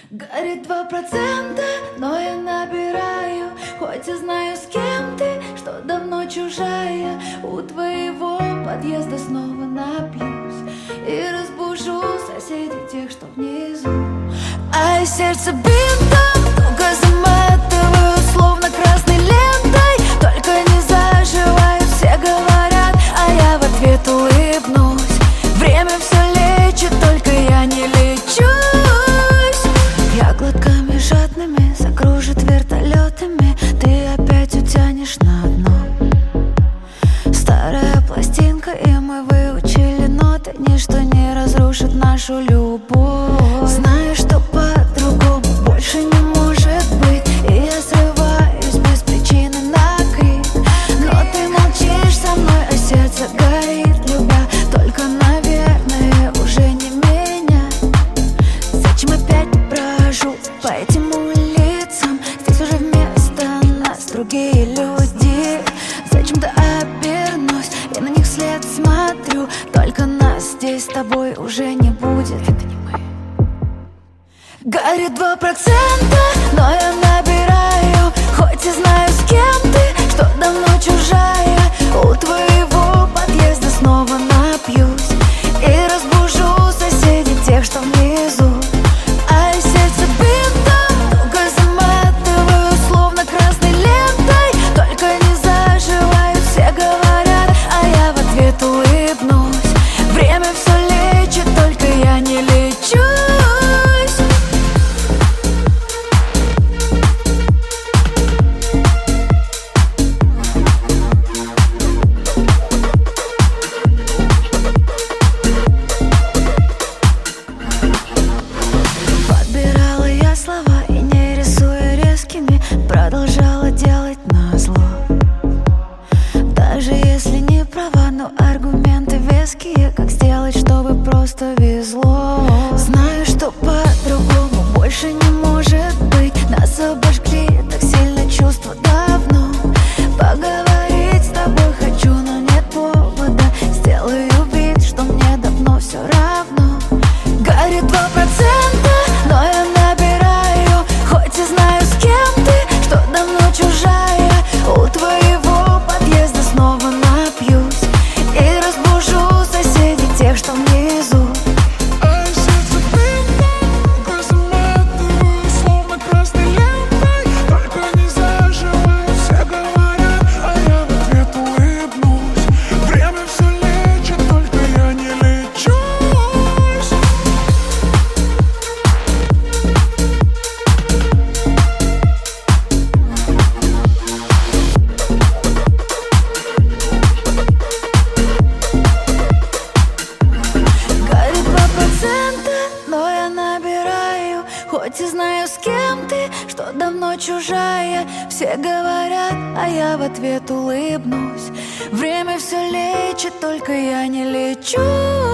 Горит 2%, но я набираю. Хоть и знаю, с кем ты, что давно чужая. У твоего подъезда снова напьюсь и разбужу соседей тех, что внизу. А сердце бинтом туго заматываю, словно красной лентой. Только не заживаю, все говорят, а я в ответ улыбнусь. Время все лечит, только я не лечусь. Я глотками жадными закружит вертолетами. Ты опять утянешь на дно. Старая пластинка, и мы выучили ноты. Ничто не разрушит нашу любовь. Знаю, что по-другому больше не может быть, и я срываюсь без причины на крик. Но ты молчишь со мной, а сердце горит, любя. Только, наверное, уже не меня. Зачем опять брожу по этим улицам? Здесь уже вместо нас другие люди. Зачем-то обернусь и на них след смотрю. Только нас здесь с тобой уже не будет. Это не мы. Горит 2%, но я набираю. Хоть и знаю, с кем ты, что давно чужая. У твоего подъезда снова напьюсь и разбужу соседей тех, что внизу. А сердце бинтом туго заматываю, словно красной лентой. Только не заживаю, все говорят, а я в ответ улыбнусь. Время все лечит, только я не лечусь. Подбирала я слова и, не рисуя резкими, продолжала делать назло. Даже если не права, но аргументы веские. Как сделать, чтобы просто везло? Знаю, что по-другому больше не может быть. Нас обожгли так сильно чувства давно. Поговорить с тобой хочу, но нет повода. Сделаю вид, что мне давно все равно. Горит 2%, но я набираю. Хоть и знаю, с кем ты, что давно чужая. У твоего подъезда снова напьюсь и разбужу соседей тех, что внизу. А сердце бинтом заматываю, словно красной лентой. Только не заживаю, все говорят, а я в ответ улыбнусь. Время все лечит, только я не лечусь. Горит 2%, но я набираю. Хоть и знаю, с кем ты, что давно чужая. Все говорят, а я в ответ улыбнусь. Время все лечит, только я не лечусь.